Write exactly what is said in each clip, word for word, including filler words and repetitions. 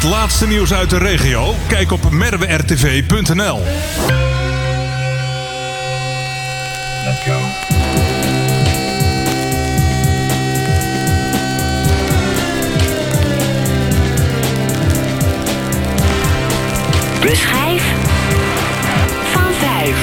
Het laatste nieuws uit de regio? Kijk op merwe r t v punt n l. Let's go. De schijf van vijf.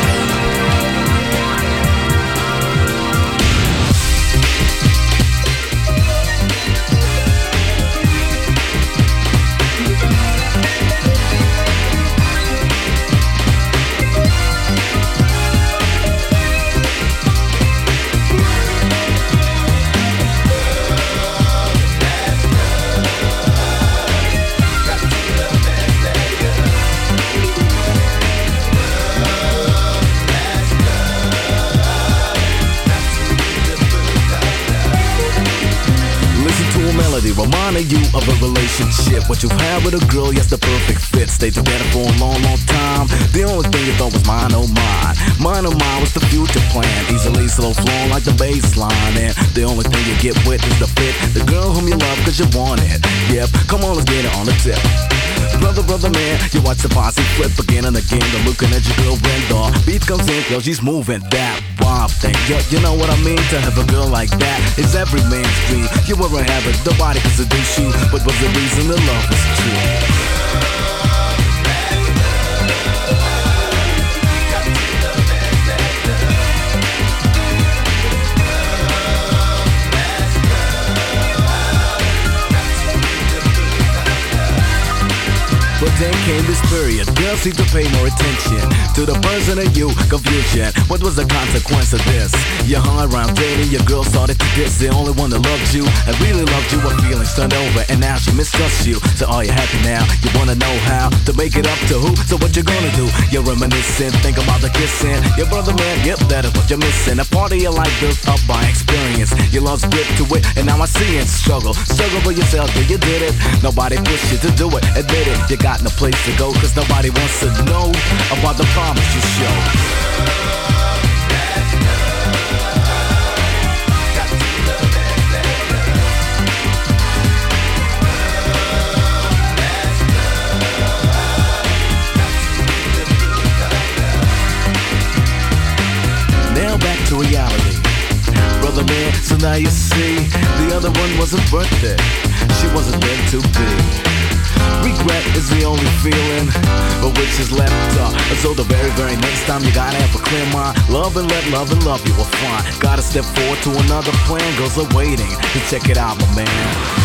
Reminding you of a relationship. What you've had with a girl, yes, the perfect fit. Stay together for a long, long time. The only thing you thought was mine, oh mine. Mine, oh mine was the future plan. Easily slow flowing like the baseline. And the only thing you get with is the fit. The girl whom you love cause you want it. Yep, come on, let's get it on the tip. Brother, brother, man, you watch the posse flip again and again. They're looking at your girl when the beat comes in. Yo, she's moving that wild thing. Yo, you know what I mean? To have a girl like that is every man's dream. You were have it, nobody can seduce you. But was the reason the love was true? But then came this period, girls seem to pay more attention to the person of you, confusion. What was the consequence of this? You hung around dating, your girl started to diss the only one that loved you and really loved you. Her feelings turned over and now she mistrusts you. So are you happy now? You wanna know how to make it up to who? So what you gonna do? You're reminiscing, think about the kissing. Your brother man, yep, that is what you're missing. A part of your life built up by experience. Your love's grip to it and now I see it. Struggle, struggle for yourself, yeah, you did it. Nobody pushed you to do it, admit it. You got no place to go cause nobody wants to know about the promise you show. Now back to reality. Brother man, so now you see the other one wasn't worth it. She wasn't meant to be. Regret is the only feeling but which is left up. So the very, very next time you gotta have a clear mind. Love and let love and love you will find. Gotta step forward to another plan. Girls are waiting to check it out, my man.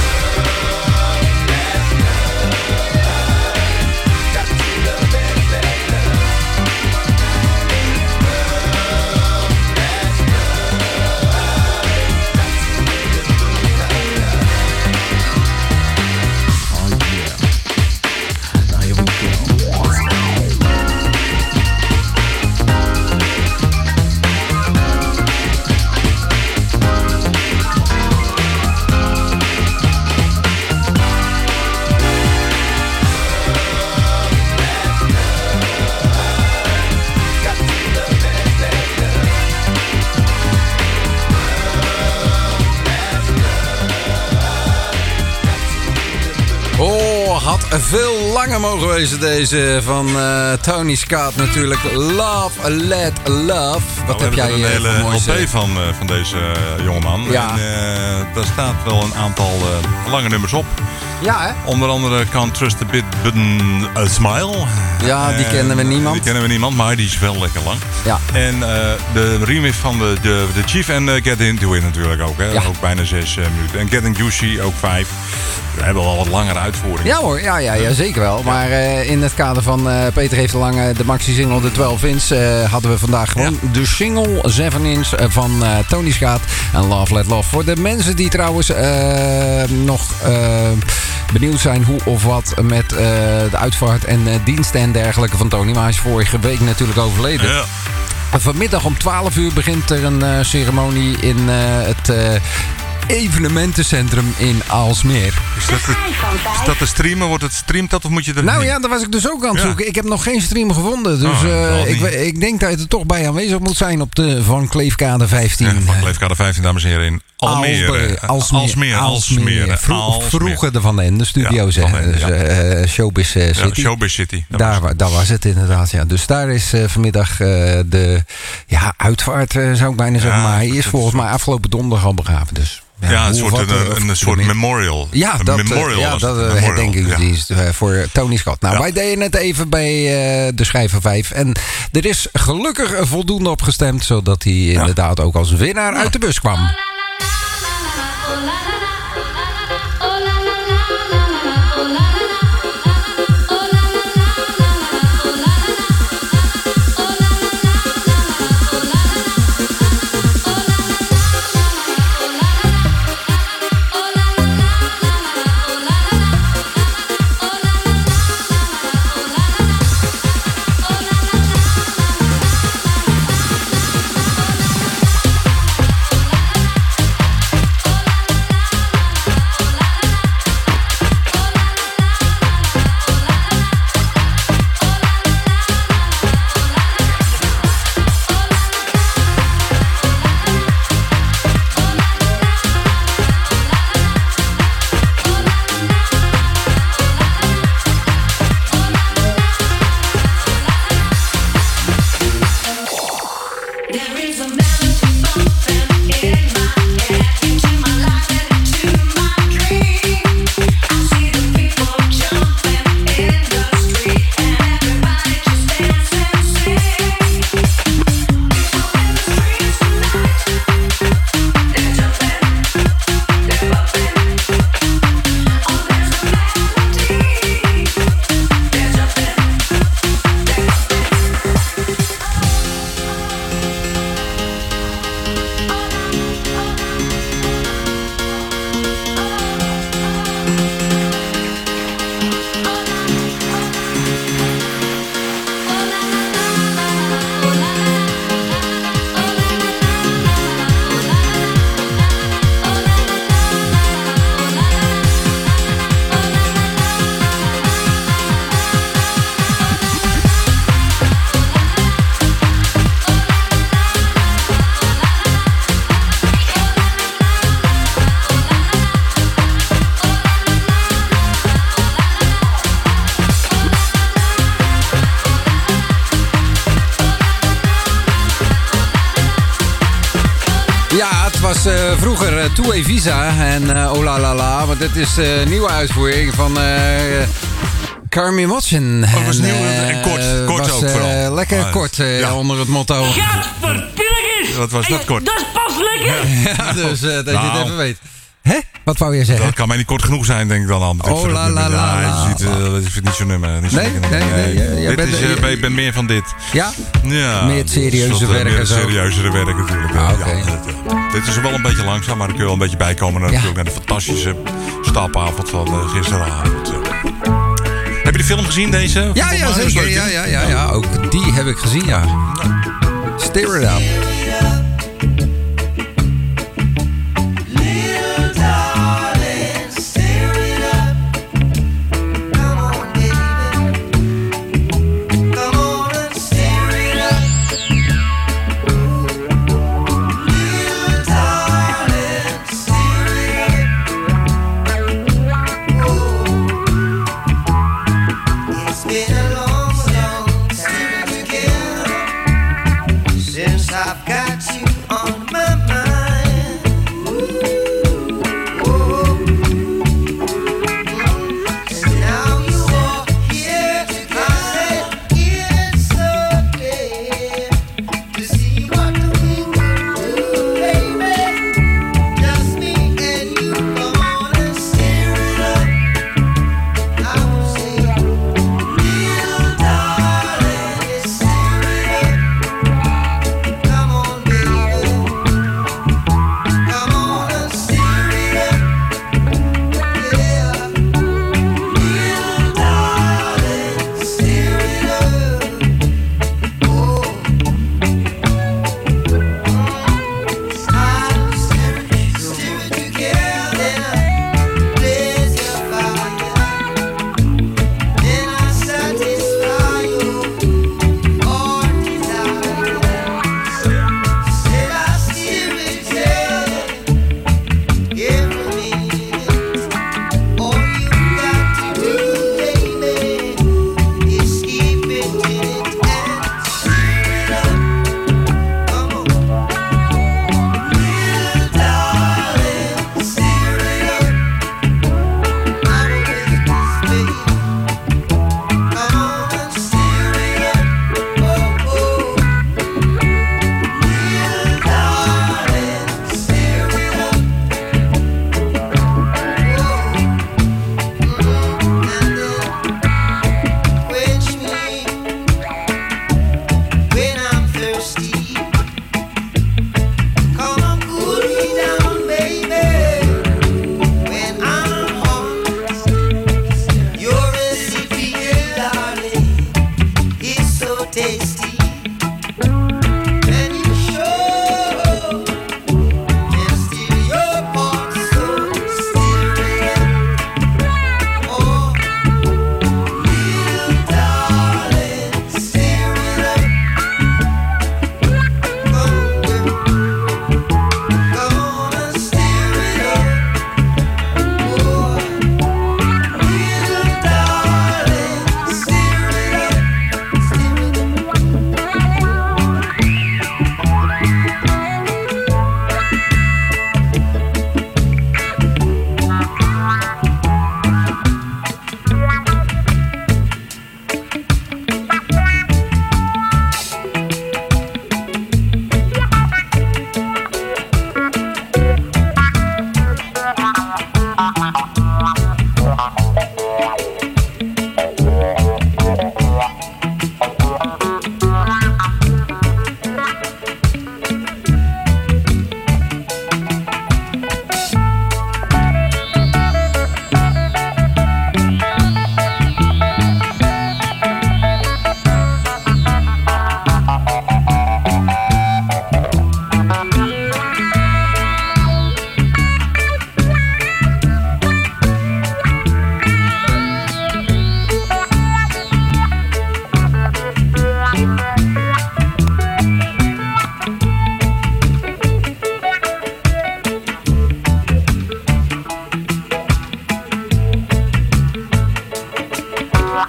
Veel langer mogen wezen deze van uh, Tony Scott natuurlijk. Love, Let Love. Wat nou, heb jij hier? We hebben een hele moois, L P van, uh, van deze uh, jongeman. Ja. En uh, daar staat wel een aantal uh, lange nummers op. Ja, hè? Onder andere Can't Trust a Bit Button A Smile. Ja, die uh, kennen we niemand. Die kennen we niemand, maar die is wel lekker lang. Ja. En uh, de remix van de, de, de Chief en uh, Get Into It natuurlijk ook. Hè? Ja. Ook bijna zes uh, minuten. En Getting Juicy ook vijf. We hebben wel wat langere uitvoeringen. Ja hoor, ja, ja, ja zeker wel. Maar uh, in het kader van uh, Peter heeft de lange de maxi single de twaalf inch uh, hadden we vandaag gewoon ja. de single zeven inch van uh, Tony Scott en Love Let Love. Voor de mensen die trouwens uh, nog uh, benieuwd zijn hoe of wat met uh, de uitvaart en uh, diensten en dergelijke van Tony. Maar hij is vorige week natuurlijk overleden. Ja. Vanmiddag om twaalf uur begint er een uh, ceremonie in uh, het... Uh, evenementencentrum in Aalsmeer. Is dat, het, is dat te streamen? Wordt het streamt dat of moet je er Nou niet? ja, daar was ik dus ook aan het Ja. zoeken. Ik heb nog geen stream gevonden. Dus Oh, uh, dat ik, niet. ik denk dat je er toch bij aanwezig moet zijn op de Van Kleefkade vijftien. Ja, van Kleefkade vijftien, dames en heren, in Almere. Aalsmeer. Aalsmeer. Alsmeer. Vro- Alsmeer. Vroeger de Van den Ende studio's. Ja, hè. Van den Ende, Dus, uh, Showbiz uh, Ja, City. Showbiz City. Dat Daar, was wa- daar was het inderdaad, ja. Dus daar is uh, vanmiddag uh, de ja, uitvaart, uh, zou ik bijna zeggen. Ja, Maar hij dat is is volgens zo. mij afgelopen donderdag al begraven. Dus, Ja, een hoe soort, of wat, een, uh, een, of- soort memorial. Ja, een dat, uh, memorial ja, was dat het, uh, een memorial, herdenkingsdienst uh, voor Tony Scott. Nou, Ja. wij deden het even bij uh, de Schrijver vijf. En er is gelukkig voldoende op gestemd, zodat hij inderdaad ook als winnaar uit de bus kwam. was uh, vroeger uh, Two-Way Visa en uh, Oh La La La. Maar dit is de uh, nieuwe uitvoering van uh, Carmi Motchen. Oh, dat was en, nieuw uh, en kort. Kort was, ook uh, vooral. Lekker Ah, kort uh, ja. onder het motto. Gadverpilligers! Wat was dat Hey, kort? Dat is pas lekker! Ja, dus uh, dat je Nou. het even weet. Hè? Wat wou je zeggen? Dat kan mij niet kort genoeg zijn, denk ik dan aan. Oh, la, la, la, Ja, la. het is niet, uh, het is niet zo'n nummer. Niet zo'n Nee, lekker nee, nummer. nee, jij- jij Dit bent- is, uh, je- ben- ik ben meer van dit. Ja? Ja. Meer het serieuze Een soort, uh, werk Meer en het zo. serieuzere werk natuurlijk. Ah, Ja, oké. ja, dit, uh, dit is wel een beetje langzaam, maar dan kun je wel een beetje bijkomen. Ja. Natuurlijk naar de fantastische stapavond van uh, gisteravond. Uh. Heb je de film gezien, deze? Ja, ja, Dat is zeker. leuk, Ja, hè? ja, ja, ja. Ook die heb ik gezien, ja. Stir it up. I've got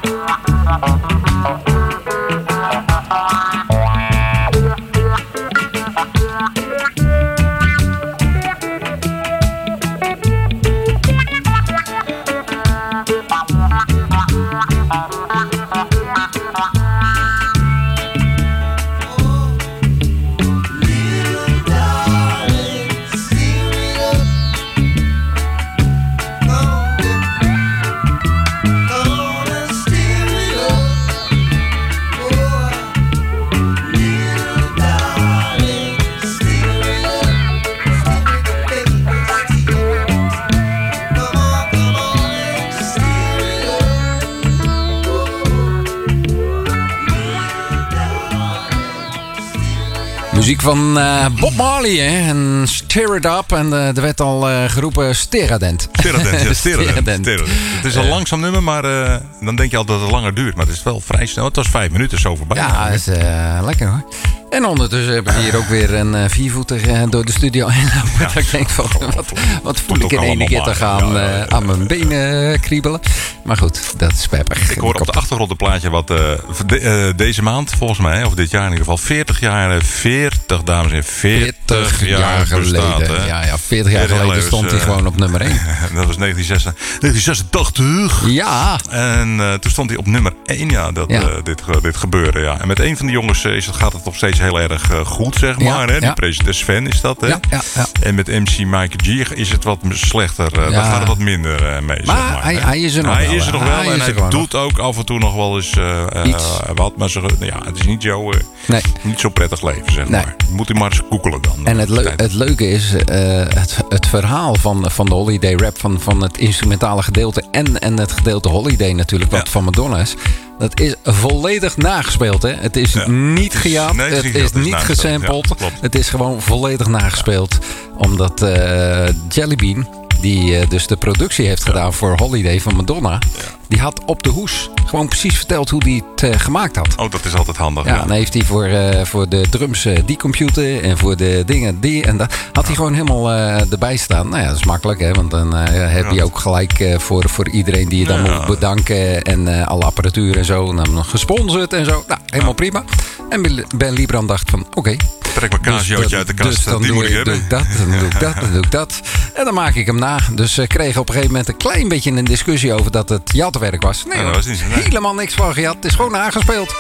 Muziek van uh, Bob Marley, hè? En Stir It Up. En uh, er werd al uh, geroepen Steradent. Steradent, ja, Steradent. Het is een langzaam nummer, maar uh, dan denk je altijd dat het langer duurt. Maar het is wel vrij snel. Het was vijf minuten zo voorbij. Ja, dat is uh, lekker hoor. En ondertussen heb ik hier ook weer een uh, viervoeter uh, door de studio heen lopen. Ja. Dat ik denk van, wat, wat voel ik in één keer te gaan ja, ja, ja. Uh, aan mijn benen uh, kriebelen. Maar goed, dat is pepper. Ik hoor op de achtergrond een plaatje wat uh, de, uh, deze maand, volgens mij, of dit jaar in ieder geval, veertig jaar, veertig dames en heren, veertig jaar, jaar geleden. Bestaat, ja, ja, veertig jaar geleden levens, stond hij uh, gewoon op nummer één. Dat was negentien zesentachtig. Ja. En uh, toen stond hij op nummer één, ja, dat, ja. Uh, dit, uh, dit gebeurde. Ja. En met een van de jongens uh, is het, gaat het nog steeds heel erg uh, goed, zeg maar. Ja, hè? Die ja. president Sven is dat, hè? Ja, ja, ja. En met M C Mike G is het wat slechter. Uh, ja. Daar gaat het wat minder uh, mee, maar, zeg maar. Hij, hij is er nog hij wel. Is er nog hij wel en hij doet nog. Ook af en toe nog wel eens uh, uh, wat. Maar ze, ja, het is niet zo, uh, nee. niet zo prettig leven, zeg nee. maar. Moet u maar eens googelen dan. En het, le- het leuke is, uh, het, het verhaal van, van de Holiday Rap, van, van het instrumentale gedeelte en, en het gedeelte Holiday natuurlijk, wat ja. van Madonna is. Dat is volledig nagespeeld, hè? Het is ja. niet gejaagd, nee, het, het is, is niet gesampled. Ja, het is gewoon volledig nagespeeld. Omdat uh, Jelly Bean, die uh, dus de productie heeft gedaan ja. voor Holiday van Madonna, ja. die had op de hoes gewoon precies verteld hoe hij het uh, gemaakt had. Oh, dat is altijd handig. Ja, ja. Dan heeft hij voor, uh, voor de drums uh, die computer en voor de dingen die en dat. Had ja. hij gewoon helemaal uh, erbij staan. Nou ja, dat is makkelijk, hè? Want dan uh, heb je ja. ook gelijk uh, voor, voor iedereen die je dan ja. moet bedanken en uh, alle apparatuur en zo. En dan nog gesponsord en zo. Nou, helemaal ja. prima. En Ben Liebran dacht van, oké. Okay, trek mijn kaasjootje dus, uit de kast. Dus dan die doe, moet ik doe ik dat, dan doe ik dat, dan doe ik dat. En dan maak ik hem na. Dus ik uh, kreeg op een gegeven moment een klein beetje een discussie over dat het jatwerk was. Nee, ja, dat was niet zo, nee. Helemaal niks van gejat. Het is gewoon nagespeeld.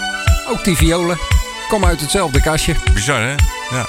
Ook die violen. Kom uit hetzelfde kastje. Bizar, hè? Ja.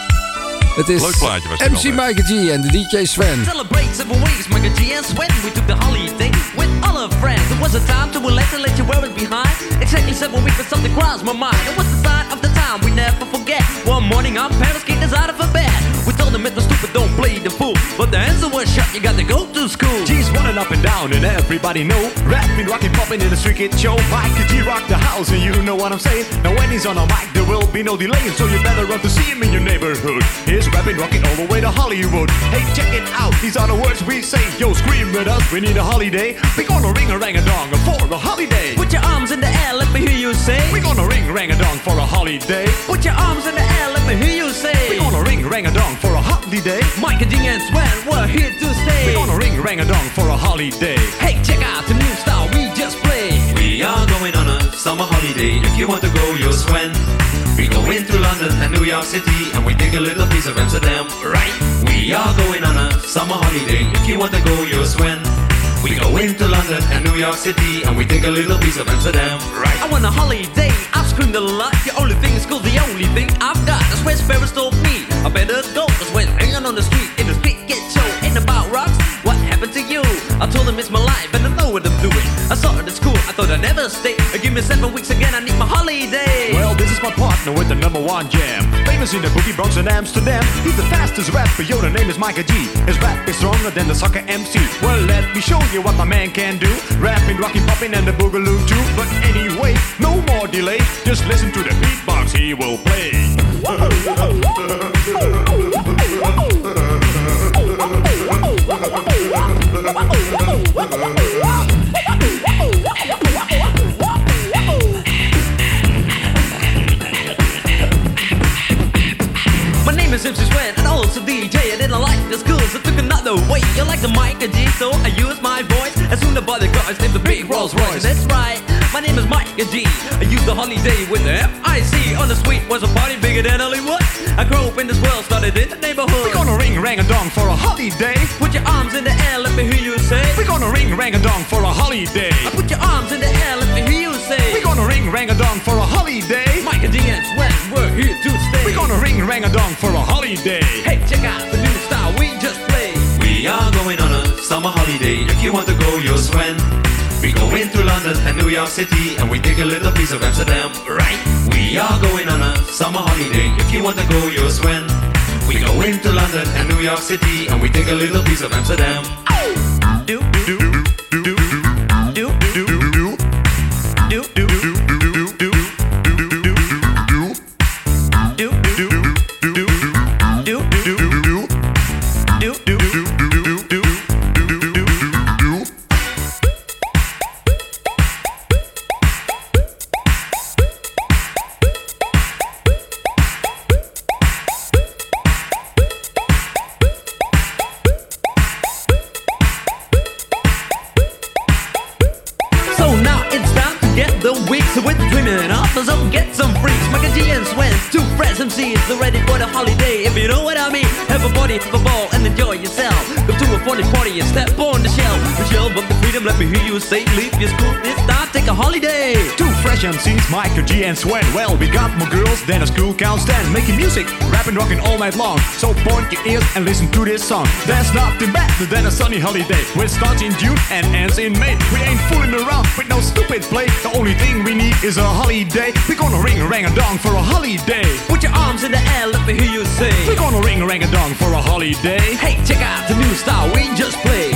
Het is leuk plaatje was M C Mike G en de D J Sven. Celebrate several ways, Mike G and Sven. We took the holiday with all our friends. It was a time to relax and let you wear it behind. Exactly seven weeks, but something crossed my mind. It was the sign of the time we never forget. One morning our parents kicked us out of a bed. We told them Mister Stupid, don't play the fool. But the answer was shut, you got to go to school. G's running up and down and everybody know. Rapping, rocking, popping in the street kid show. Mike G rock the house and you know what I'm saying. Now when he's on a mic there will be no delay. So you better run to see him in your neighborhood. He's rapping, rocking all the way to Hollywood. Hey, check it out, these are the words we say. Yo, scream with us, we need a holiday. We gonna ring a rang a dong for a holiday. Put your arms in the air, let me hear you say. We gonna ring rang a dong for a holiday. Put your arms in the air, let me hear you say. We gonna ring rang a dong for a holiday. Mike G and Sven, we're here to stay. We gonna ring rang a dong for a holiday. Hey, check out the new style we just played. We are going on a summer holiday. If you want to go, you'll Sven. We go into London and New York City and we take a little piece of Amsterdam, right? We are going on a summer holiday. If you want to go, you'll Sven. We go into London and New York City and we take a little piece of Amsterdam, right? I want a holiday, I've screamed a lot. The only thing is cool, the only thing I've got. That's where Sparrows told me I better go. Cause when hanging on the street in the street get show ain't about rocks. What happened to you? I told him it's my life and I know what I'm doing. I saw it at school, I thought I'd never stay. Give me seven weeks again, I need my holiday. Well, this is my partner with the number one jam. Famous in the boogie Bronx and Amsterdam. He's the fastest rapper, yo, the name is Mike G. His rap is stronger than the soccer M C. Well, let me show you what my man can do. Rapping, rocking, popping and the boogaloo too. But anyway, no more delay. Just listen to the beatbox he will play. My name is M C Sven and also D J. I didn't like the schools, I took another way. You like the Mike G, so I used my voice. As soon as the body guys named the Big Rolls Royce. And that's right, my name is Mike G. I used the holiday with the F I C. On the suite was a party bigger than Hollywood. I grew up in this world, started in the neighborhood. We're gonna ring rang a dong for a holiday. Put your arms in the air, let me hear you say. We're gonna ring rang a dong for a holiday. I put your arms in the air, let me hear you say. We're gonna ring rang a dong for a holiday. Mike and D and Swen, we're here to stay. We're gonna ring rang a dong for a holiday. Hey, check out the new style we just played. We are going on a summer holiday. If you want to go, you'll swim. We go into London and New York City, and we take a little piece of Amsterdam, right? We are going on a summer holiday. If you want to go, you'll swim. We go into London and New York City, and we take a little piece of Amsterdam. Do do do do do do do do do do do. With the dreaming up, so get some freaks. Mike and G and Swen, two fresh M Cs, they're ready for the holiday. If you know what I mean, have a party, have a ball, and enjoy yourself. Come to a party party and step on the shelf. Michelle, but the freedom, let me hear you say, leave your school, it's time, take a holiday. Two fresh M Cs, Mike, G and Swen. Well, we got more girls than a school can stand. Making music, rapping, rocking all night long. So point your ears and listen to this song. There's nothing better than a sunny holiday, which starts in June and ends in May. We ain't fooling around with no stupid play. The only thing we need is a holiday. We're gonna ring a rang a dong for a holiday. Put your arms in the air, let me hear you say. We're gonna ring a rang a dong for a holiday. Hey, check out the new style we just played.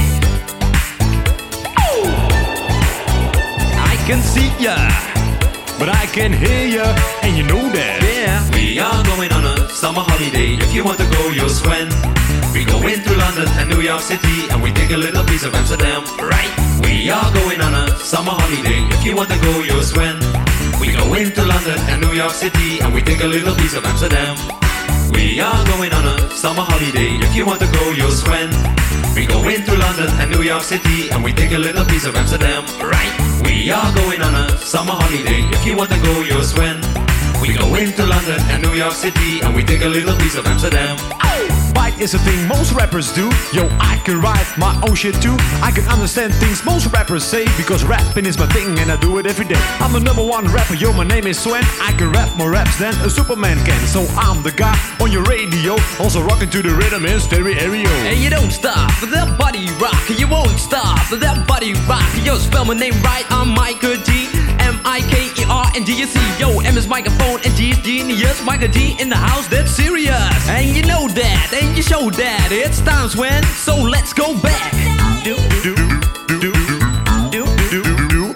Oh, I can see ya, but I can hear ya, and you know that. Yeah. We are going on a summer holiday. If you want to go, you'll swim. We go into London and New York City, and we take a little piece of Amsterdam, right? We are going on a summer holiday. If you want to go, you'll swim. We go into London and New York City, and we take a little piece of Amsterdam. We are going on a summer holiday. If you want to go, you'll swim. We go into London and New York City, and we take a little piece of Amsterdam, right? We are going on a summer holiday. If you want to go, you'll swim. We go into London and New York City, and we take a little piece of Amsterdam. Bite is a thing most rappers do. Yo, I can write my own shit too. I can understand things most rappers say, because rapping is my thing and I do it every day. I'm the number one rapper, yo, my name is Swen. I can rap more raps than a Superman can. So I'm the guy on your radio, also rocking to the rhythm in stereo. And you don't stop with that body rock. You won't stop with that body rock. Yo, spell my name right, I'm Micah G. M I K E R N G S E. Yo, M is microphone and G is genius. Micah G in the house, that's serious. And you know that, and you show that. It's time, Swen, so let's go back. Do, do, do, do, do, do, do, do.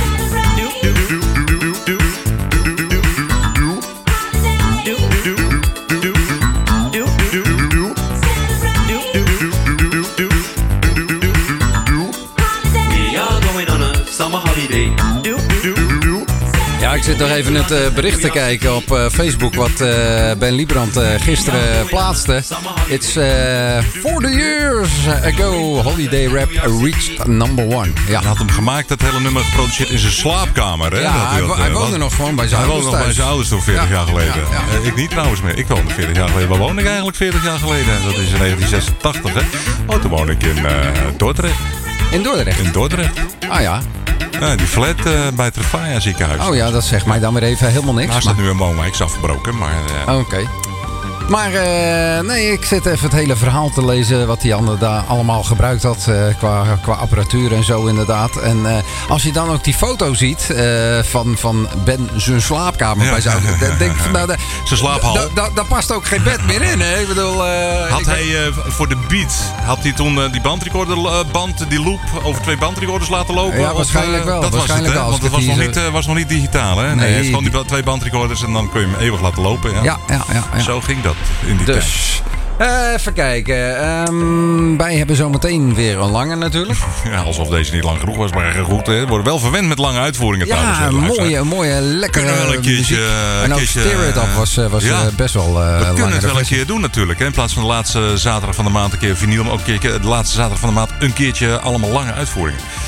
Summer holiday. Ja, ik zit nog even het uh, bericht te kijken op uh, Facebook wat uh, Ben Liebrand uh, gisteren plaatste. It's uh, forty years ago, Holiday Rap reached number one. Ja. Hij had hem gemaakt, dat hele nummer geproduceerd in zijn slaapkamer. Hè? Ja, dat hij, dat, hij uh, woonde wat, nog gewoon bij zijn hij ouders woonde nog bij zijn ouders toen veertig ja. jaar geleden. Ja, ja. Uh, ik niet trouwens meer. Ik woonde veertig jaar geleden. Waar woonde ik eigenlijk veertig jaar geleden? Dat is in negentien zesentachtig. Hè? Oh, toen woonde ik in uh, Dordrecht. In Dordrecht? In Dordrecht. Ah ja. Ja, die flat uh, bij het Trefaya ziekenhuis. Oh ja, dat zegt mij dan weer even helemaal niks. Daar staat nu een woonwijk, is afgebroken. Maar, uh... Oké. Okay. Maar uh, nee, ik zit even het hele verhaal te lezen wat die ander daar allemaal gebruikt had uh, qua, qua apparatuur en zo inderdaad. En uh, als je dan ook die foto ziet uh, van, van Ben zijn slaapkamer ja. bij zijn ouders, denk ik van nou, de, zijn slaaphal. Daar da, da past ook geen bed meer in, hè? Ik bedoel, uh, had ik hij uh, voor de beat, had hij toen uh, die bandrecorder uh, band, die loop over twee bandrecorders laten lopen? Ja, waarschijnlijk of, uh, wel. Dat waarschijnlijk was het, hè? Want het was nog, niet, uh, was nog niet digitaal, hè? Nee, nee, hij heeft gewoon die twee bandrecorders en dan kun je hem eeuwig laten lopen. Ja, ja, ja. ja, ja. Zo ging dat in die dus. tijd. Uh, even kijken. Um, wij hebben zometeen weer een lange natuurlijk. Ja, alsof deze niet lang genoeg was, maar goed. Hè. We worden wel verwend met lange uitvoeringen. Ja, trouwens, mooie, mooie, lekkere een keertje, en ook keertje, Steer It Up was, was ja, best wel uh, we kunnen het wel versie. een keer doen natuurlijk. Hè. In plaats van de laatste zaterdag van de maand een keer vinyl. Maar ook een keertje, de laatste zaterdag van de maand een keertje allemaal lange uitvoeringen.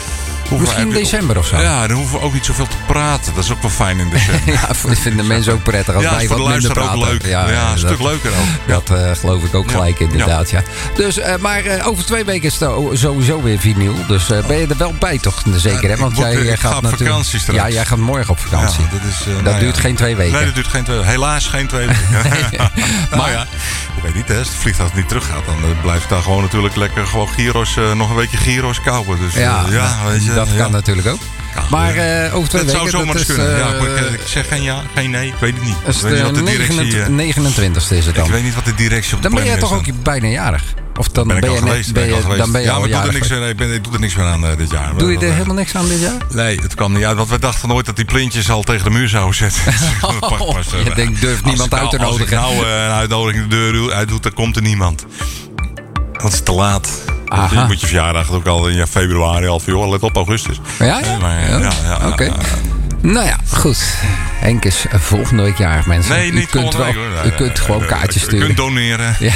hoeven Misschien in we- december of zo. Ja, dan hoeven we ook niet zoveel te praten. Dat is ook wel fijn in december. Ja, dat vinden mensen ook prettig als Ja, wij is voor wat de minder luisteraar praten. ook leuk. Ja, een stuk leuker ook. Ja. Dat eh, geloof ik ook Ja. gelijk inderdaad, ja. Dus, eh, maar eh, over twee weken is het o- sowieso weer vinyl. Dus eh, ben je er wel bij toch? Zeker, hè? Ja, Want ik word- jij ik eh, ga gaat op natuurlijk... vakantie straks. Ja, jij gaat morgen op vakantie. Ja, dat is, eh, dat nou duurt ja. geen twee weken. Nee, dat duurt geen twee weken. Helaas geen twee weken. Maar- maar ja, ik weet niet, hè, als het vliegtuig niet teruggaat, dan eh, blijft daar gewoon natuurlijk lekker gewoon gyros, eh, nog een weekje gyros kouden. Dus, eh, Ja, ja, weet je, dat ja. kan natuurlijk ook. Maar eh, over twee Dat zou weken... zomaar dat eens is, kunnen. Ja, eh, maar ik, ik zeg geen ja, geen nee, ik weet het niet. dat is Ik weet niet wat de directie... eh, negenentwintigste is het ik dan. weet niet wat de directie op de Dan ben jij planning toch is ook bijna jarig? Of dan ben ik ben al je net- geweest. ben ben ik al je- geweest. Dan ben je ja, al maar ik doe, er jarig. niks, nee, ik, ben, ik doe er niks meer aan eh, dit jaar. Doe je Dat, er eh, helemaal niks aan dit jaar? Nee, het kwam niet uit. Want we dachten nooit dat die plintjes al tegen de muur zouden zetten. Dat pakt pas, eh, je denkt, durft als niemand ik uit te nou- nodigen. Als ik nou eh, een uitnodiging de deur uit doe, dan komt er niemand. Dat is te laat. Aha. Je moet je verjaardag ook al in ja, februari al van, joh, let op augustus. Ja, ja? Nee, maar, Ja. ja, ja, Oké. ja, ja. Nou ja, goed. Henk is volgende week jarig, mensen. Nee, u niet kunt volgende wel, week, hoor. Nee, U nee, kunt nee, gewoon nee, kaartjes Je sturen. kunt doneren. Ja.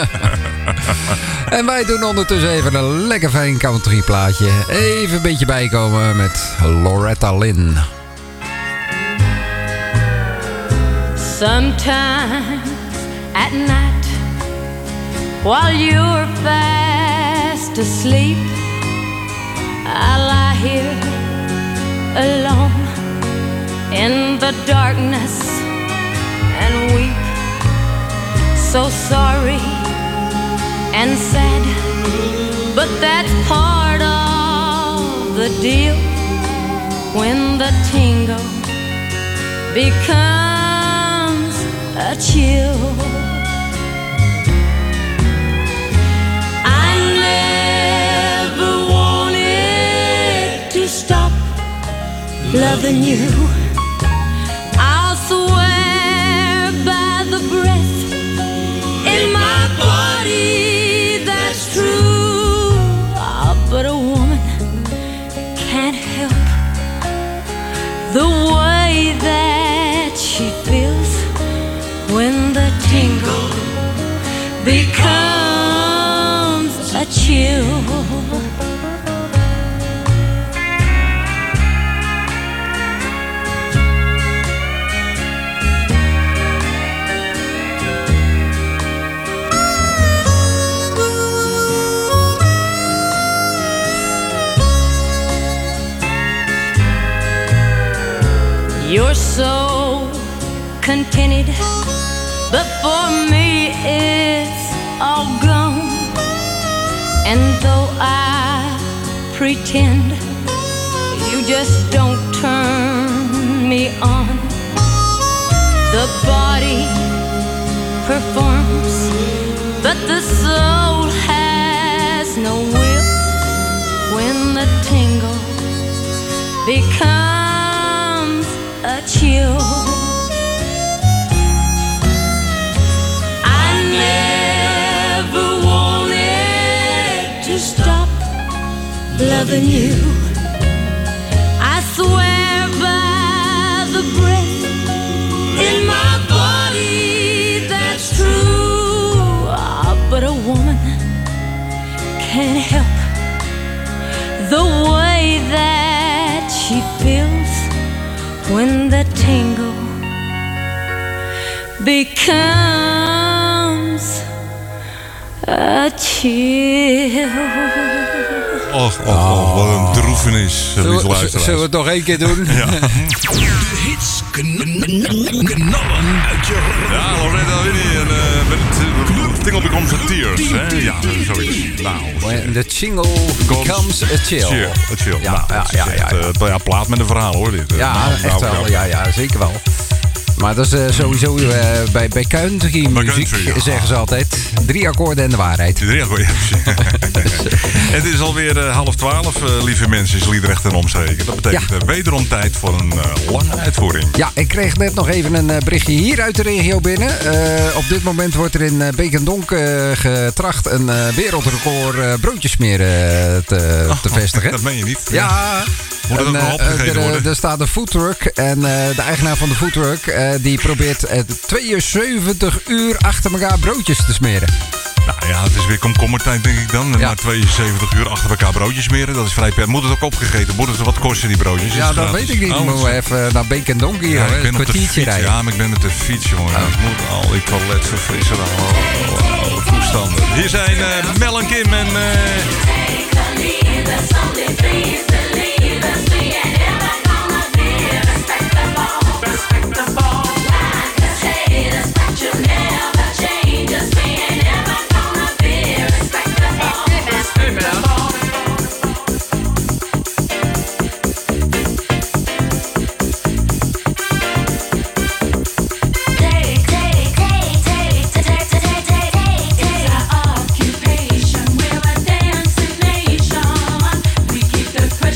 En wij doen ondertussen even een lekker fijn country plaatje. Even een beetje bijkomen met Loretta Lynn. Sometimes at night, while you're fast asleep, I lie here alone in the darkness and weep. So sorry and sad, but that's part of the deal when the tingle becomes a chill. I never wanted to stop loving you. I'll swear by the breath in my body that's true. Ah, but a woman can't help the way that she feels when the tingle becomes a chill. You're so contented, but for me it's all gone. And though I pretend, you just don't turn me on. The body performs, but the soul has no will when the tingle becomes a chill. I never wanted to stop loving you. I swear by the breath in my body that's true. Ah, but a woman can't help the way that she feels when the tingle becomes a chill. Och, och, och, wat een droefenis, lieve Zullen we, luisteraars. zullen we het nog één keer doen? Ja. De hits knallen uit je Ja, Loretta Winnie en uh, met het uh, Tingle Becomes a Tears. Hè? Ja, zoiets. Nou, De jingle becomes a chill. Chill, a chill. Ja, nou, ja, dat is ja, echt, ja, ja. eh, ja, plaat met een verhaal hoor dit. Ja, Nou, echt nou, wel. nou. Ja, ja, zeker wel. Maar dat is eh, sowieso eh, bij, bij country Bij muziek, country, ja. zeggen ze altijd. Drie akkoorden en de waarheid. Drie akkoorden, ja, precies. Het is alweer uh, half twaalf, uh, lieve mensen, is Liedrecht en omstreken. Dat betekent Ja. uh, wederom tijd voor een uh, lange uitvoering. Ja, ik kreeg net nog even een uh, berichtje hier uit de regio binnen. Uh, op dit moment wordt er in uh, Beek en Donk uh, getracht een uh, wereldrecord uh, broodjes smeren te, te vestigen. Dat meen je niet. Ja. Moet dat ook En, nog uh, opgegeten er, worden? er staat een foodtruck en uh, de eigenaar van de foodtruck uh, die probeert uh, tweeënzeventig uur achter elkaar broodjes te smeren. Nou ja, het is weer komkommertijd denk ik dan. Ja. Na tweeënzeventig uur achter elkaar broodjes smeren. Dat is vrij per. Moet het ook opgegeten? Moet het wat kosten die broodjes? Ja, Is dat gratis? weet ik niet. Oh, Dan moeten we even naar Beek en Donk hier. ja, hoor. ik ben Een op de kwartiertje fiets. rijden. Ja, maar ik ben op de fiets, jongen. Ik moet al die toilet verfrissen. Oh, oh, oh, toestanden. Hier zijn uh, Mel en Kim en... Uh, Occupation, we're a dancing nation. We keep the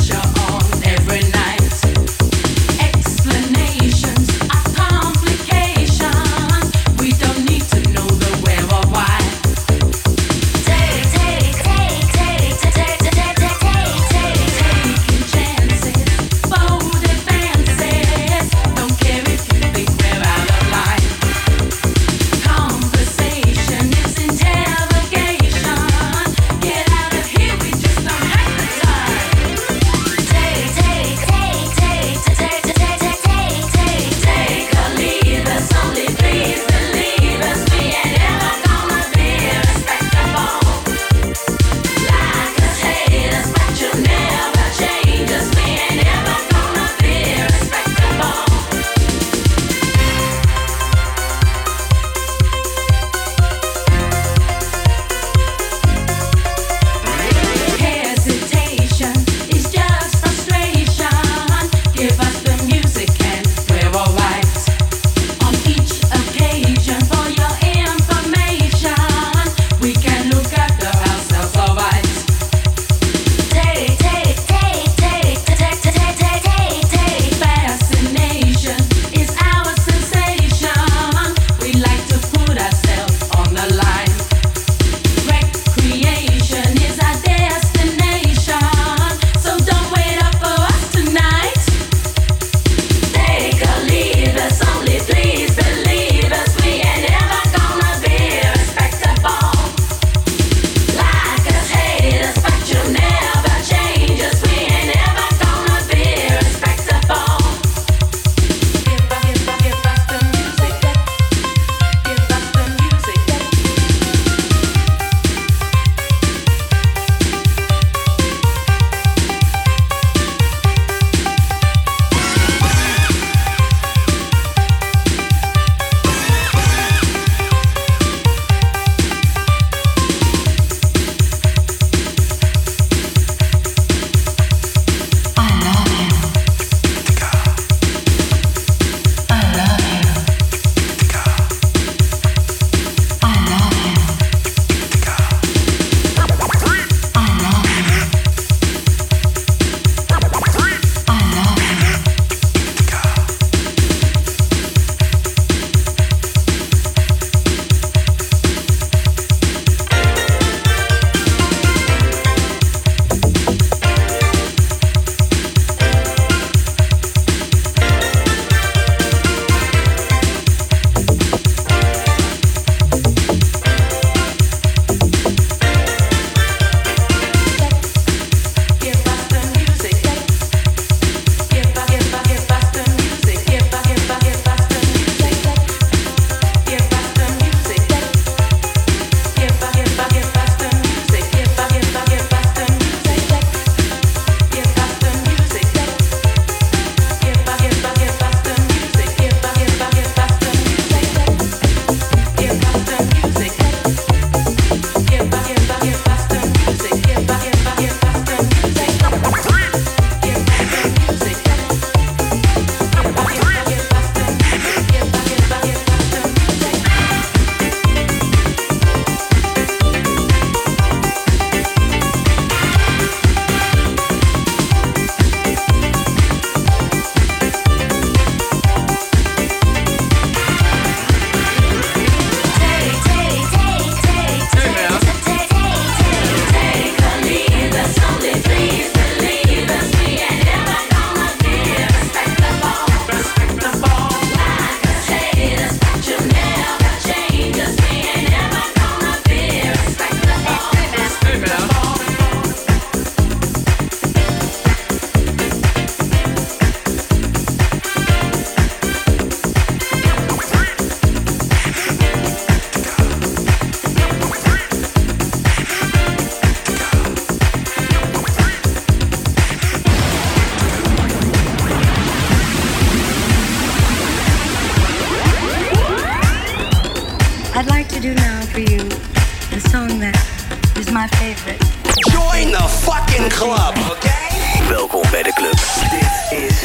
fucking club, okay? Welkom bij de club. Dit is...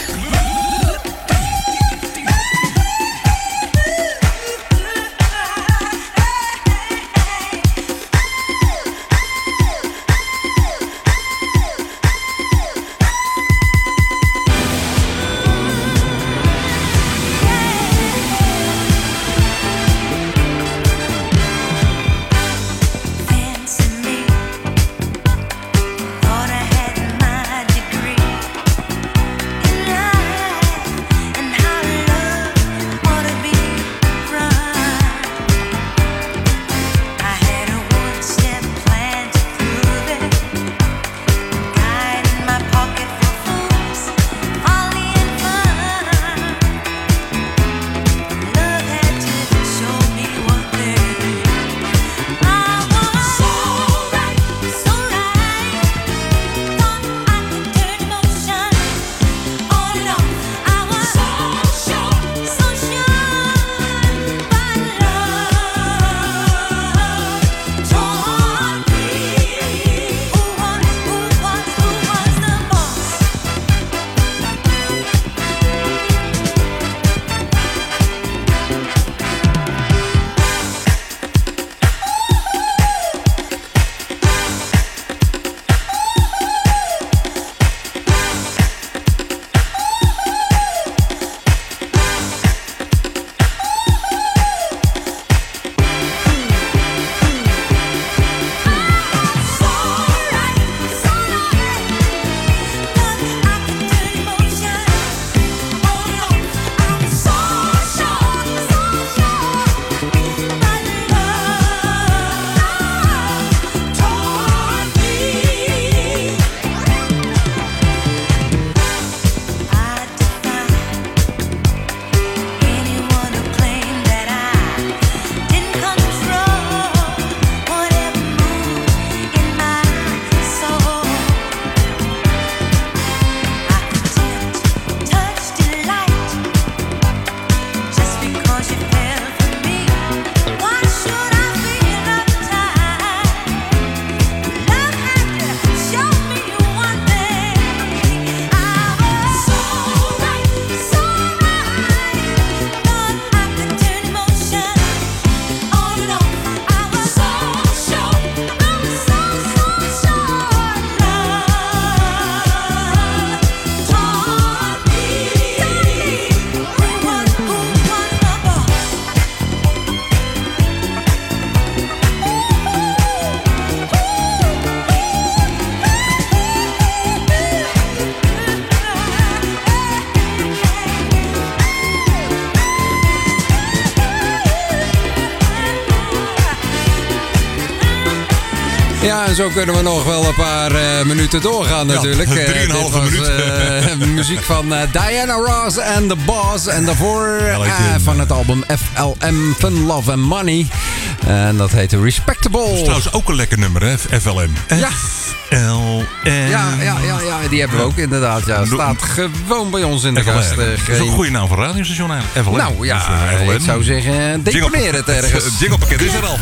Ja, en zo kunnen we nog wel een paar uh, minuten doorgaan natuurlijk. Ja, drieënhalve uh, minuut. Uh, muziek van uh, Diana Ross en The Boss. En daarvoor uh, van het album F L M, Fun, Love and Money. En dat heette Respectable. Dat is trouwens ook een lekker nummer, hè? F L M. Ja. F L M. Ja, ja, ja, ja, die hebben we ook inderdaad. Ja, staat gewoon bij ons in de gast. Uh, dat is ook een goede naam voor een radiostation eigenlijk. F L M. Nou ja, uh, ik zou zeggen, deponeer het ergens. Het jinglepakket is er al.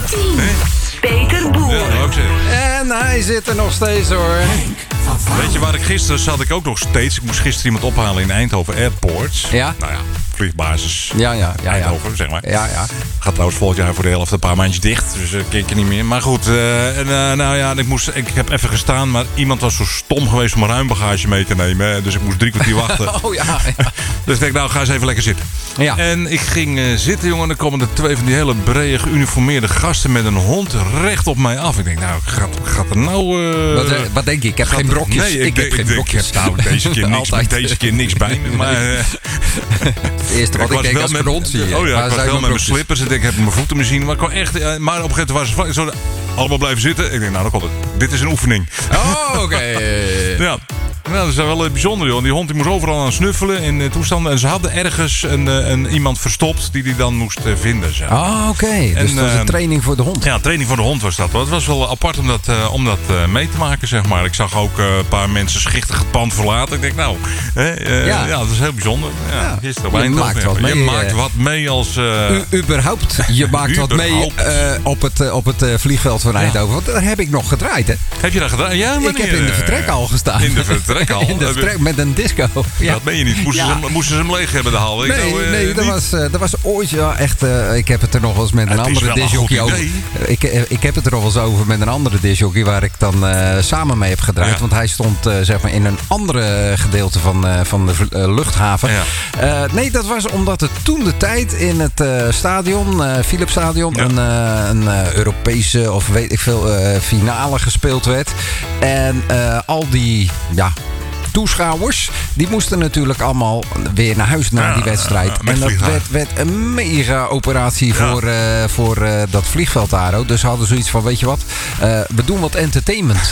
Peter Boer. Ja, ook en hij zit er nog steeds hoor. Weet je waar ik gisteren zat ik ook nog steeds. Ik moest gisteren iemand ophalen in Eindhoven Airport. Ja. Nou ja, vliegbasis ja, ja, ja, Eindhoven, ja. zeg maar. Ja, ja. Gaat trouwens volgend jaar voor de helft een paar maandjes dicht. Dus ik uh, kijk er niet meer. Maar goed, uh, en, uh, nou ja, ik, moest, ik heb even gestaan. Maar iemand was zo stom geweest om mijn ruimbagage mee te nemen. Dus ik moest drie kwartier wachten. Oh ja, ja. Dus ik denk, nou ga eens even lekker zitten. Ja. En ik ging uh, zitten, jongen. En dan komen er twee van die hele brede geuniformeerde gasten met een hond recht op mij af. Ik denk, nou, gaat, gaat er nou... Uh, wat, uh, wat denk je? Ik heb geen brokjes. Nee, ik, ik heb de, geen ik, brokjes. Ik heb nou deze keer niks, deze keer niks bij me. Maar, uh, het eerste wat ik, ik denk als ik een hond zie. Oh ja, ik was wel met mijn slippers. Ik denk, ik heb mijn voeten zien. Maar ik kon echt... Uh, maar op een gegeven moment waren ze zo allemaal blijven zitten. Ik denk, nou, dan komt het. Dit is een oefening. Oh, oké. Okay. Ja. Nou, dat is wel uh, bijzonder, joh. Die hond die moest overal aan snuffelen in uh, toestanden. En ze hadden ergens een, uh, een, iemand verstopt die die dan moest uh, vinden. Zeg. Ah, oké. Okay. Dus dat was een training voor de hond. Ja, training voor de hond was dat. Het was wel apart om dat, uh, om dat uh, mee te maken, zeg maar. Ik zag ook uh, een paar mensen schichtig het pand verlaten. Ik denk, nou, hè, uh, ja. ja, dat is heel bijzonder. Ja, ja. Gisteren, je maakt wat mee. Je maakt wat mee als... Uh, U, überhaupt. Je maakt wat mee uh, op het, uh, op het uh, vliegveld van Eindhoven. Ja. Want daar heb ik nog gedraaid, hè? Heb je dat gedraaid? Ja, wanneer, ik heb in de vertrek al gestaan. In de vertrek al? In de vertrek met een disco. Ja. Dat ben je niet. Moesten, ja. ze, moesten ze hem leeg hebben, de hal? Nee, nou, uh, nee dat, was, uh, dat was ooit, ja, echt... Uh, ik heb het er nog wel eens met een het andere discjockey over. Ik, ik heb het er nog wel eens over met een andere discjockey waar ik dan uh, samen mee heb gedraaid. Ja. Want hij stond uh, zeg maar in een andere gedeelte van, uh, van de uh, luchthaven. Ja. Uh, nee, dat was omdat het toen de tijd in het uh, stadion, uh, Philips Stadion, ja. een, uh, een uh, Europese of weet ik veel uh, finale gespeeld werd. En uh, al die, ja... toeschouwers, die moesten natuurlijk allemaal weer naar huis na ja, die wedstrijd. Uh, en dat werd, werd een mega operatie ja. voor, uh, voor uh, dat vliegveld daar ook. Dus hadden zoiets van, weet je wat, uh, we doen wat entertainment.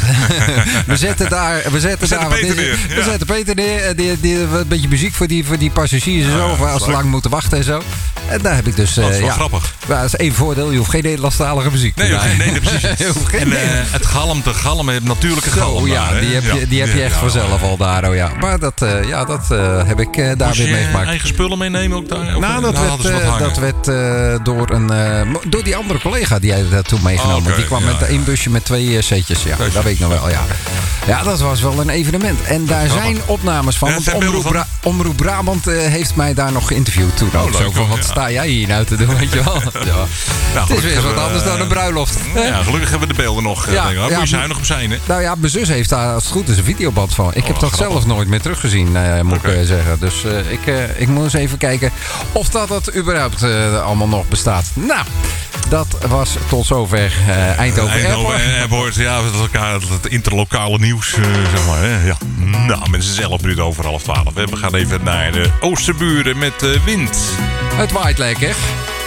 we zetten daar, we zetten we daar Peter wat neer. We ja. zetten Peter neer. Die, die, een beetje muziek voor die, voor die passagiers en zo. Ja, als ze lang moeten wachten en zo. En daar heb ik dus... Uh, dat is wel ja, grappig. Ja, dat is één voordeel. Je hoeft geen Nederlandstalige muziek. Nee, nee, nee, nee precies. en uh, het galm te galm, het natuurlijke galm. Oh ja, daar, die heb je, die heb je echt ja, vanzelf ja. al daar. Oh ja. Maar dat, uh, ja, dat uh, heb ik uh, daar Moest weer meegemaakt. Moest je eigen spullen meenemen ook daar? Of nou, dat werd, uh, dat werd uh, door, een, uh, door die andere collega die hij daartoe meegenomen. Oh, okay. Die kwam ja, met ja. één busje met twee uh, setjes. Ja, dat weet ik nog wel, ja. Ja, dat was wel een evenement. En daar zijn opnames van. Want Omroep, Bra- Omroep Brabant uh, heeft mij daar nog geïnterviewd toen. Oh, zo van, wat ja. sta jij hier nou te doen, weet je wel? Ja. Nou, het is weer wat anders dan een bruiloft. Ja, gelukkig hebben we de beelden nog. Ja, daar moet je ja, zuinig op zijn, hè? Nou ja, mijn zus heeft daar als het goed is een videoband van. Ik oh, heb dat grappig. zelf nooit meer teruggezien, uh, moet okay. ik uh, zeggen. Dus uh, ik, uh, ik moet eens even kijken of dat, dat überhaupt uh, allemaal nog bestaat. Nou, dat was tot zover uh, Eindhoven, Eindhoven Airport. Airport. Ja, het interlokale nieuws, uh, zeg maar. Hè? Ja. Nou, mensen, zelf minuten over half twaalf. We gaan even naar de Oosterburen met uh, wind. Het waait lekker.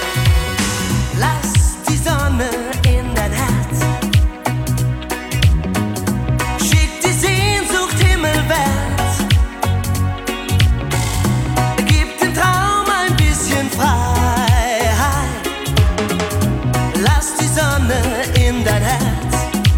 Lass die Sonne in dein Herz. Schick die Sehnsucht himmelwärts. Gib dem Traum ein bisschen Freiheit. Lass die Sonne in dein Herz.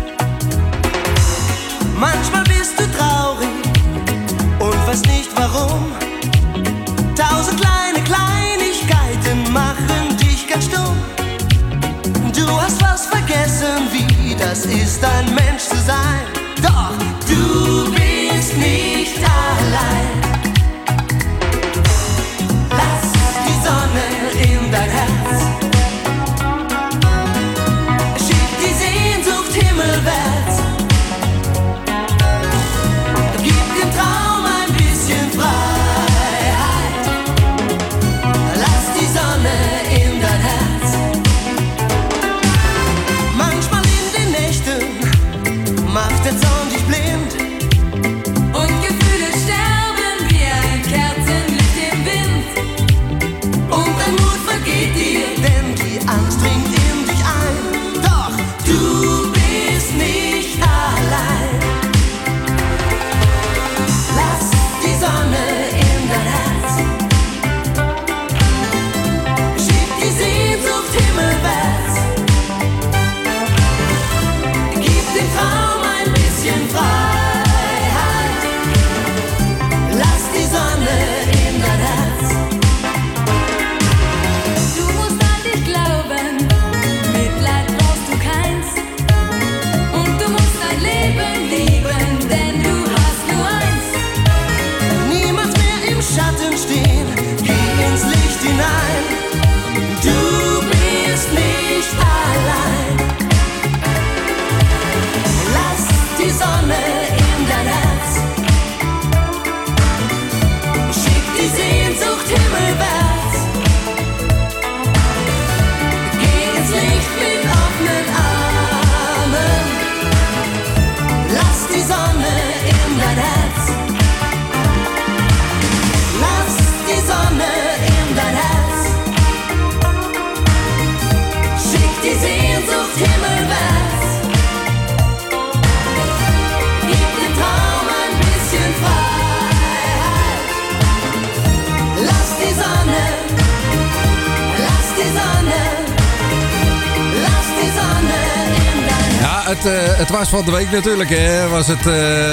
Manchmal bist du traurig und weißt nicht warum. Tausend kleine Kleinigkeiten machen dich ganz stumm. Du hast fast vergessen, wie das ist, ein Mensch zu sein. Doch du bist nicht allein. Lass die Sonne in dein Herz. Schick die Sehnsucht himmelwärts. Gib dem Traum ein bisschen Freiheit. Lass die Sonne in dein Herz. Manchmal in den Nächten macht der Zorn dich blind. Und Gefühle sterben het, uh, het was van de week natuurlijk. Hè. Was het, uh,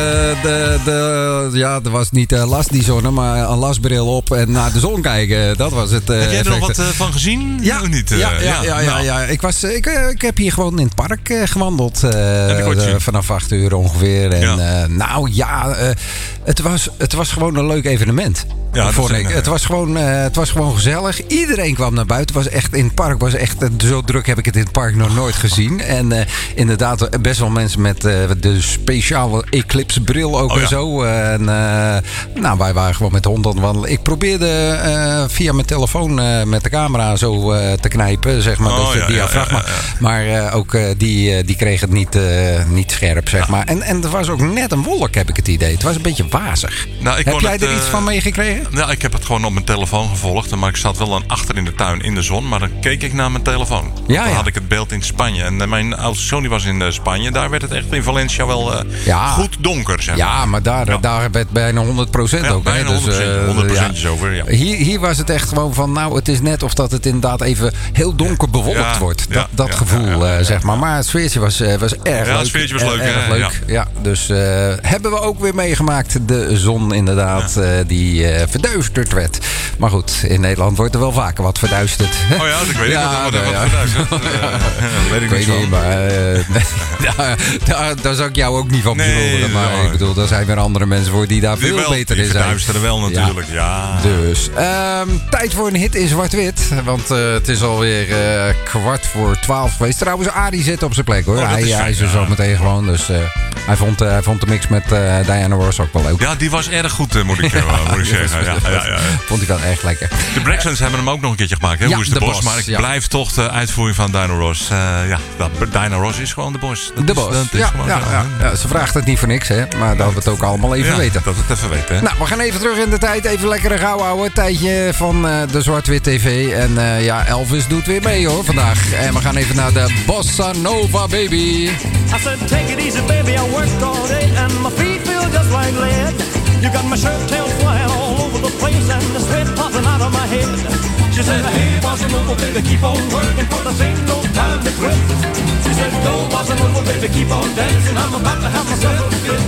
de, de, ja, er was niet uh, last die zonne, maar een lasbril op en naar de zon kijken. Dat was het. Uh, heb jij er effect. nog wat uh, van gezien? Ja, of niet? Uh, ja, ja, ja, ja, ja, nou. ja. Ik, was, ik, ik heb hier gewoon in het park uh, gewandeld. Uh, de, vanaf acht uur ongeveer. En, ja. uh, nou ja, uh, het, was, het was gewoon een leuk evenement. Ja, vond ik. Een, het, was gewoon, uh, het was gewoon gezellig. Iedereen kwam naar buiten. Was echt, in het park was echt, uh, zo druk heb ik het in het park nog nooit gezien. En uh, inderdaad best wel mensen met uh, de speciale Eclipse bril ook oh, ja. en zo. En, uh, nou, wij waren gewoon met de hond aan het wandelen. Ik probeerde uh, via mijn telefoon uh, met de camera zo uh, te knijpen, zeg maar. Oh, dat je ja, diafragma. ja, ja, ja. Maar uh, ook uh, die, uh, die kreeg het niet, uh, niet scherp, zeg maar. En, en er was ook net een wolk, heb ik het idee. Het was een beetje wazig. Nou, ik heb jij het, er uh, iets van meegekregen? Nou, ik heb het gewoon op mijn telefoon gevolgd. Maar ik zat wel dan achter in de tuin in de zon. Maar dan keek ik naar mijn telefoon. Ja, dan ja. had ik het beeld in Spanje. En uh, mijn oudste zoon die was in uh, Spanje. Daar werd het echt in Valencia wel uh, ja. goed donker, zeg maar. Ja, maar daar, ja. daar werd bijna honderd procent ja, ook. bijna hè? honderd procent. Dus, uh, honderd procent ja. is over, ja. Hier, hier was het echt gewoon van, nou, het is net of dat het inderdaad even heel donker bewolkt ja, wordt. ja, Dat, dat ja, gevoel, ja, ja, ja, uh, zeg maar. Maar het sfeertje was, uh, was erg ja, leuk. Ja, het sfeertje was leuk, erg hè? leuk. Ja. Ja, dus uh, hebben we ook weer meegemaakt. De zon inderdaad, ja. uh, die uh, verduisterd werd. Maar goed, in Nederland wordt er wel vaker wat verduisterd. Oh ja, ik weet niet ja, wat er nou, wat ja. verduisterd. uh, dat weet ik, ik weet niet niet, maar uh, daar, daar, daar zou ik jou ook niet van Nee, beschuldigen. Maar nou, ik bedoel, daar zijn weer andere mensen voor die daar Die veel wel, beter die in zijn. verduisteren wel natuurlijk, ja. ja. Dus, um, tijd voor een hit in zwart-wit. Want uh, het is alweer uh, kwart voor twaalf geweest. Trouwens, Arie zit op zijn plek hoor. Oh, hij, is hij is er ja. zo meteen gewoon. Dus uh, hij, vond, uh, hij vond de mix met uh, Diana Ross ook wel leuk. Ja, die was erg goed, moet ik, uh, moet ik zeggen. Ja, ja, ja, ja. Vond ik wel echt lekker. De Braxtons hebben hem ook nog een keertje gemaakt. Hè? Ja, Hoe is de, de bos? Bos, Maar ik ja. blijf toch de uitvoering van Diana Ross. Uh, ja, dat, Diana Ross is gewoon de bos. Dat de is, Bos. dat is Ja, gewoon ja, zo, ja, ja, ze vraagt het niet voor niks, hè? Maar dat we het ook allemaal even ja, weten. Dat we het even weten. Hè? Nou, we gaan even terug in de tijd. Even lekker gauw houden. Tijdje van uh, de Zwart-Wit T V. En uh, ja, Elvis doet weer mee hoor vandaag. En we gaan even naar de Bossa Nova Baby. I said, take it easy, baby. I worked all day and my feet feel just like lead. You got my shirt tail flying all over the place and the sweat popping out of my head. She said, hey, bossa nova, baby, keep on working, for this ain't no time to quit. She said, go, bossa nova, baby, keep on dancing. I'm about to have myself a fit.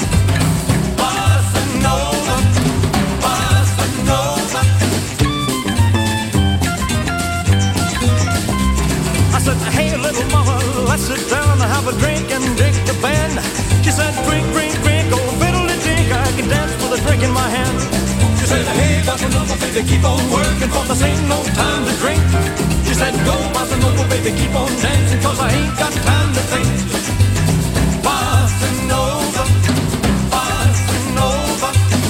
Bossa nova, bossa nova. I said, hey, little mama, let's sit down and have a drink and dig the band. She said, drink, drink, drink, oh, fiddly drink, I can dance with a drink in my hand. She said, hey, bossa nova, baby, keep on working, for this ain't no time to drink. She said, go, bossa nova, baby, keep on dancing, cause I ain't got time to think. Bossa nova, bossa nova.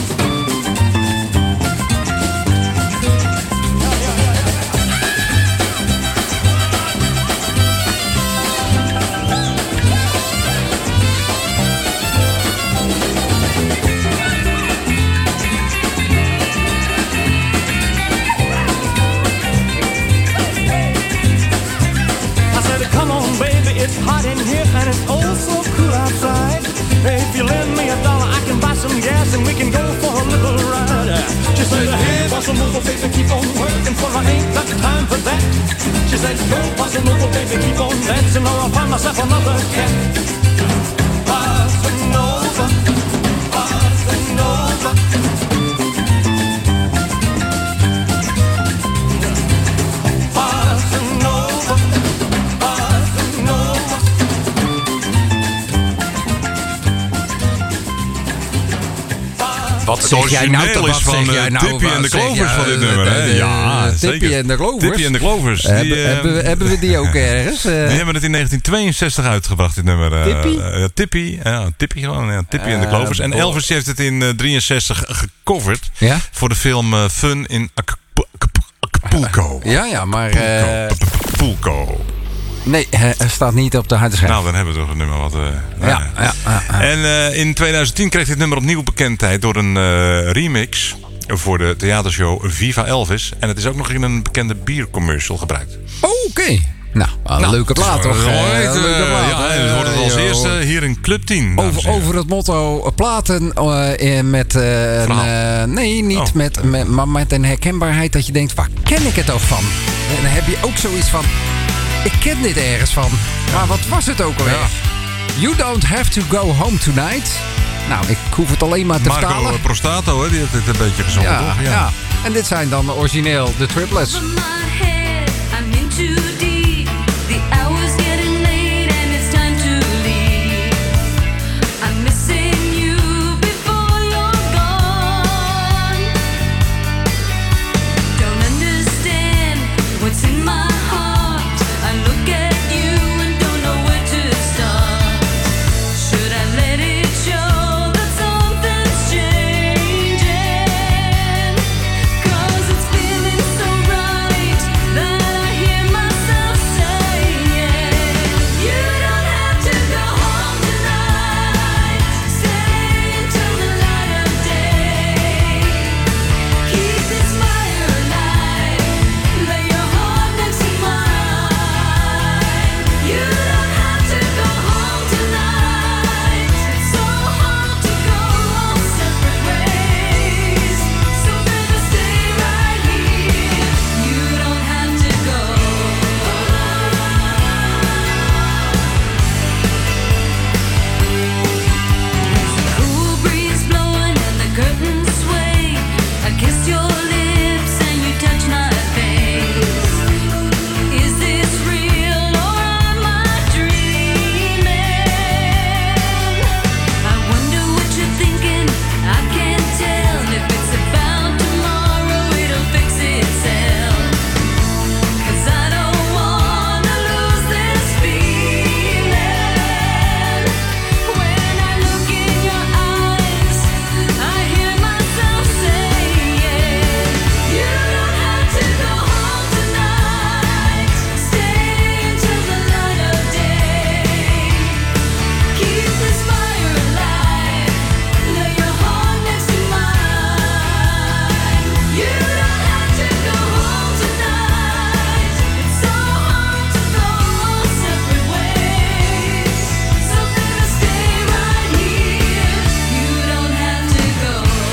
It's hot in here and it's oh so cool outside. Hey, if you lend me a dollar, I can buy some gas and we can go for a little ride. She said, hey, bossa nova, baby, keep on working, for I ain't got time for that. She said, go, bossa nova, baby, keep on dancing, or I'll find myself another cat. Bossa nova, bossa nova. Bossa nova. Wat zeg jij nou? Origineel is van uh, Tippy en de Clovers van dit nummer. Hè? Ja, Tippy en de Clovers. Tippy en de Clovers. Die, hebben, uh, hebben, we, hebben we die ook ergens? Uh, die hebben het in negentien tweeënzestig uitgebracht, dit nummer. Uh, Tippy? Uh, Tippy, ja, Tippy gewoon. Ja, Tippy uh, en de Clovers. En Elvis heeft het in uh, drieënzestig gecoverd. Ja? Voor de film uh, Fun in Acapulco. Ja, ja, maar... Acapulco. Nee, hij staat niet op de harde schijf. Nou, dan hebben we toch een nummer wat... Uh, ja, ja, ja, ja. En uh, in tweeduizend tien kreeg dit nummer opnieuw bekendheid door een uh, remix voor de theatershow Viva Elvis. En het is ook nog in een bekende biercommercial gebruikt. Oh, oké. Okay. Nou, een nou, leuke plaat toch? Uh, uh, uh, leuke plaat. Ja, het wordt het als uh, eerste hier in Club tien. Over, over het motto platen uh, met... Uh, een, uh, nee, niet oh. met, met, maar met een herkenbaarheid dat je denkt, waar ken ik het ook van? En dan heb je ook zoiets van... Ik ken dit ergens van. Maar wat was het ook alweer? Ja. You Don't Have To Go Home Tonight. Nou, ik hoef het alleen maar te Marco vertalen. Prostato, hè, die heeft het een beetje gezongen, Ja, toch? ja. En dit zijn dan origineel de Triplets. I'm in too deep. The hour's getting late and it's time to leave. I'm missing you before you're gone. Don't understand what's in my heart. I look at you and don't know where to start. Should I let it show that something's changing? 'Cause it's feeling so right that I hear myself saying, you don't have to go home tonight. Stay until the light of day. Keep this fire alive. Lay your heart next to mine. You don't have to go home tonight. It's so hard to go our separate ways. So better stay right here. You don't have to go. Cool breeze blowing and the curtains sway. I kiss your lips and you touch my face. Is this real or am I dreaming? I wonder what you're thinking. I can't tell if it's about tomorrow. It'll fix itself. 'Cause I don't wanna lose this feeling. When I look in your eyes, I hear myself saying, you don't have to go home tonight. Stay until the light of day. Keep this fire alive. Lay your heart next to mine. You don't have to go home tonight. It's so hard to go our separate ways. So better stay right here. You don't have to go.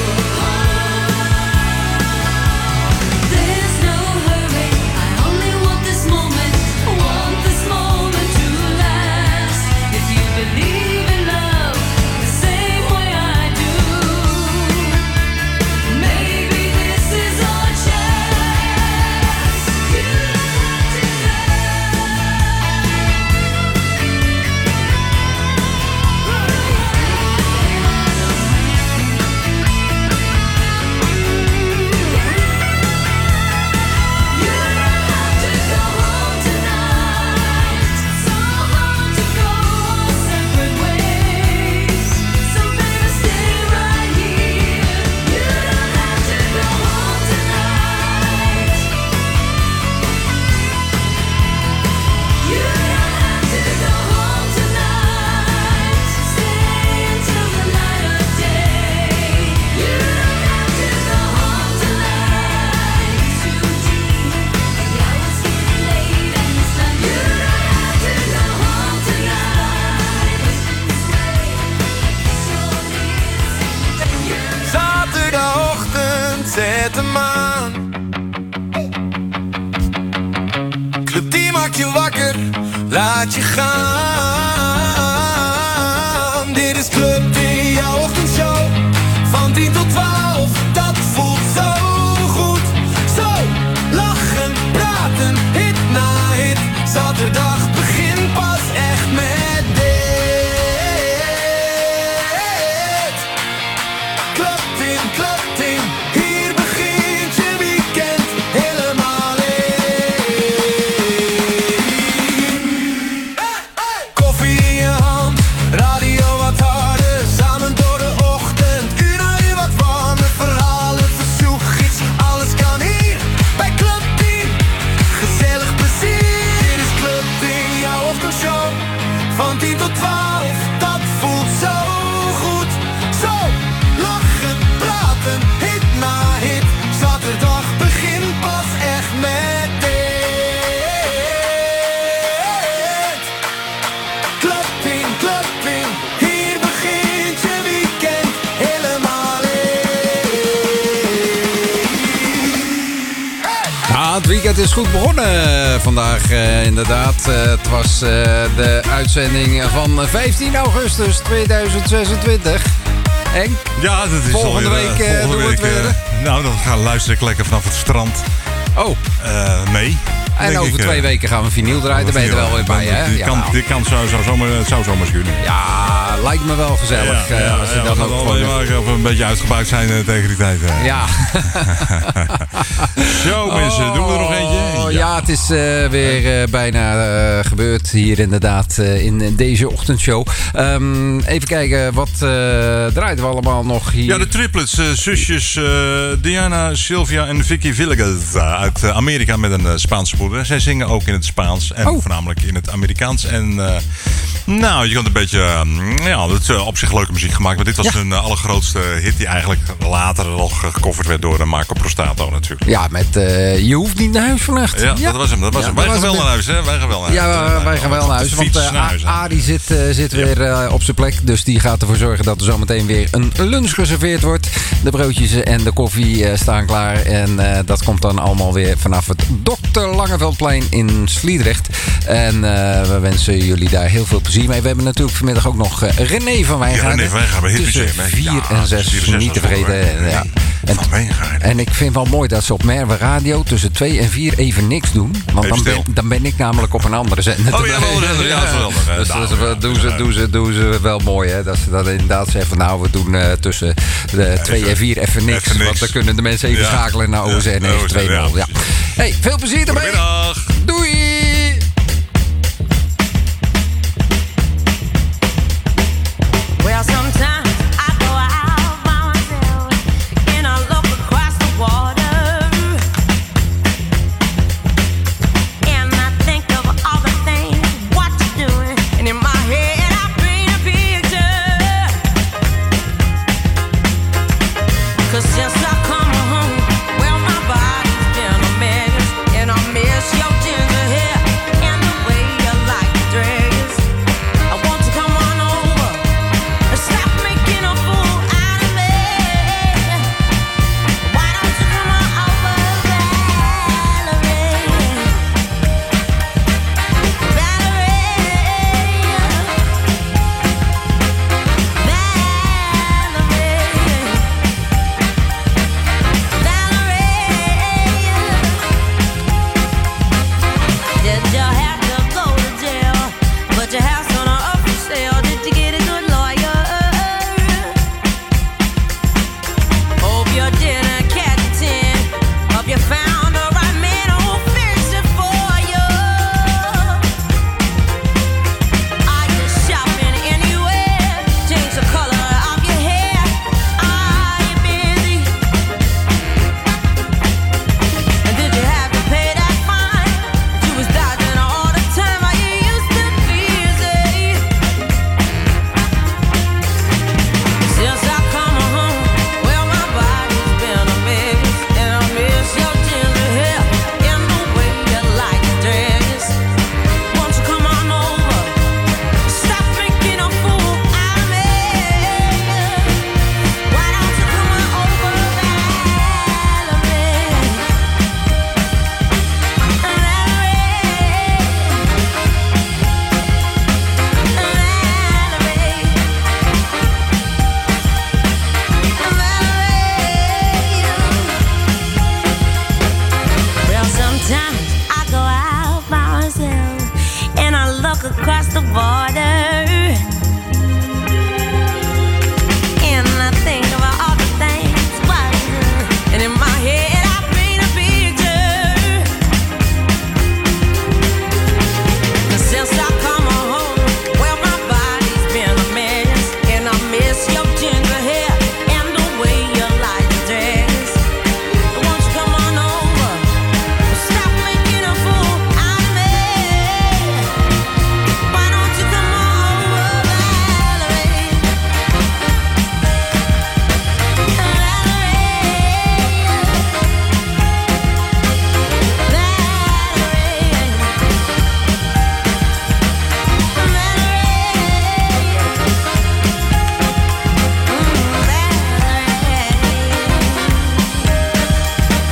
There's no hurry. I only want this moment. Want this moment to last. If you believe in love the same way I do, maybe this is our chance. You don't have to Zaterdagochtend, zet hem aan. Club die maakt je wakker, laat je gaan. Dit is Club die, jouw ochtendshow. Van tien tot twaalf, dat voelt zo goed. Zo, lachen, praten, hit na hit. Zaterdag begint pas echt met dit. Club in, club in, hier begint je weekend helemaal in. Hey, hey. weekend is goed begonnen uh, vandaag, uh, inderdaad. Uh, het was uh, de uitzending van vijftien augustus tweeduizend zesentwintig. En ja, dat is volgende alweer, week uh, volgende doen we het week, weer. Uh, nou, dan gaan we luisteren lekker vanaf het strand. Oh. Uh, mee. En over ik, twee uh, weken gaan we vinyl draaien. Daar ben je er wel weer bij, hè? Dit kan, dit kan zo, zo, zomaar, zou zomaar kunnen. Ja, lijkt me wel gezellig. Ja, ja, uh, als je ja, dan we ook gaan gewoon... wel even een beetje uitgebuit zijn uh, tegen die tijd. Uh. Ja. Zo mensen, doen we er nog eentje? Ja, ja het is uh, weer uh, bijna uh, gebeurd hier inderdaad uh, in deze ochtendshow. Um, even kijken, wat uh, draaien we allemaal nog hier? Ja, de triplets, uh, zusjes uh, Diana, Sylvia en Vicky Villegas uh, uit uh, Amerika met een uh, Spaanse moeder. Zij zingen ook in het Spaans en oh. voornamelijk in het Amerikaans. En uh, nou, je kan een beetje, uh, ja, het is uh, op zich leuke muziek gemaakt. Maar dit was ja. hun uh, allergrootste hit die eigenlijk later nog gecoverd werd door uh, Marco Prostato natuurlijk. Ja, met uh, Je hoeft niet naar huis vannacht. Ja, ja. dat was hem. Dat was ja, hem. Wij gaan wel naar huis, hè? Wij gaan wel naar ja, huis. Ja, wij gaan wel naar huis. Want uh, Arie zit, uh, zit ja. weer uh, op zijn plek. Dus die gaat ervoor zorgen dat er zometeen weer een lunch geserveerd wordt. De broodjes en de koffie uh, staan klaar. En uh, dat komt dan allemaal weer vanaf het dokter Langeveldplein in Sliedrecht. En uh, we wensen jullie daar heel veel plezier mee. We hebben natuurlijk vanmiddag ook nog uh, René van Wijngaarden. Ja, René van Wijngaarden. Tussen vier ja, en zes, niet te vergeten. En, ja. En, en ik vind wel mooi dat ze op Merwe Radio tussen twee en vier even niks doen. Want dan ben, dan ben ik namelijk op een andere zender. Oh ja, wel zender. Ja, geweldig. Dus dat nou, doen, ze, doen, ze, doen ze wel mooi, hè. Dat ze dat inderdaad zeggen van nou, we doen uh, tussen de twee en vier even niks. Even niks. Want dan kunnen de mensen even ja. schakelen naar O S N negen twee nul. Ja. Ja. Hey, veel plezier ermee.